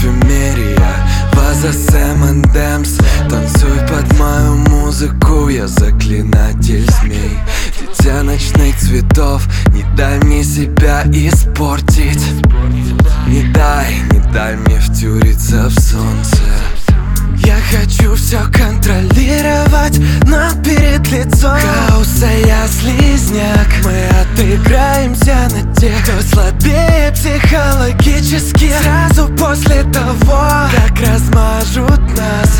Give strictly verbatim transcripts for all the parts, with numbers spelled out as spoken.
парфюмерия, ваза с эм энд эмс. Танцуй под мою музыку, я заклинатель змей. Дитя ночных цветов, не дай мне себя испортить. Не дай, не дай мне втюриться в солнце. Я хочу все контролировать, но перед лицом хаоса я слизняк. Мы отыграемся на тех, кто слабее психологически. Сразу после того, как размажут нас.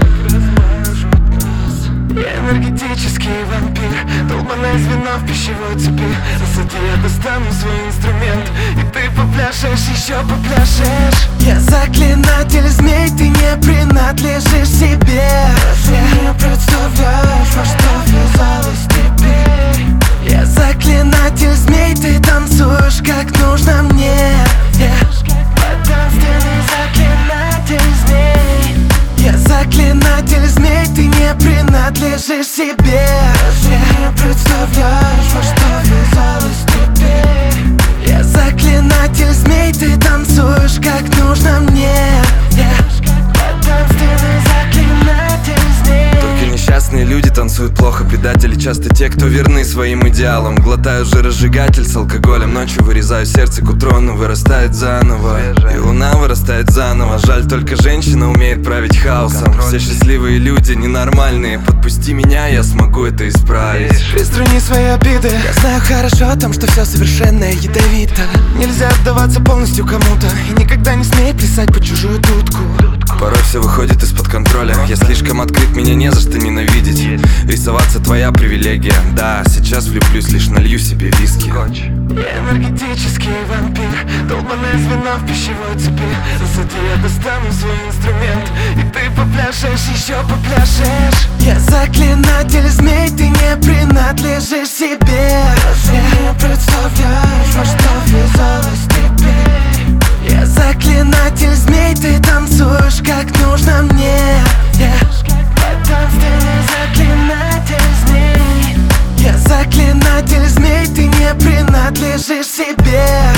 Я энергетический вампир, долбаное звено в пищевой цепи. Засади, я достану свой инструмент, и ты попляшешь, еще попляшешь. Я заклинатель змей, ты не принадлежишь себе. Ты не представляешь, во что ввязалась теперь. Я заклинатель змей, ты танцуешь, как нужно мне. Потомственный заклинатель змей. Я заклинатель змей, ты не принадлежишь себе. Ты не представляешь, во что ввязалась теперь. Я заклинатель змей, ты танцуешь, как нужно мне. Потомственный заклинатель змей. Только несчастные люди танцуют плохо. Предатели часто те, кто верны своим идеалам. Глотаю жиросжигатель с алкоголем. Ночью вырезаю сердце, к утру оно вырастает заново. И луна вырастает заново. Жаль, только женщина умеет править хаосом. Все счастливые люди ненормальные. Подпусти меня, я смогу это исправить. Приструни свои обиды. Я знаю хорошо о том, что все совершенно ядовито. Нельзя отдаваться полностью кому-то. И никогда не смей плясать по чужую дудку. Порой все выходит из-под контроля. Я слишком открыт, меня не за что ненавидеть. Рисоваться твоя привилегия. Да, сейчас влюблюсь, лишь налью себе виски. Я энергетический вампир, долбаное звено в пищевой цепи. Засади, я достану свой инструмент, и ты попляшешь, еще попляшешь. Я заклинатель змей, ты не принадлежишь себе. Ты не представляешь, во что ввязалась теперь. Я заклинатель змей, ты танцуешь, как нужно мне. Потомственный заклинатель змей. Я заклинатель змей, ты не принадлежишь себе.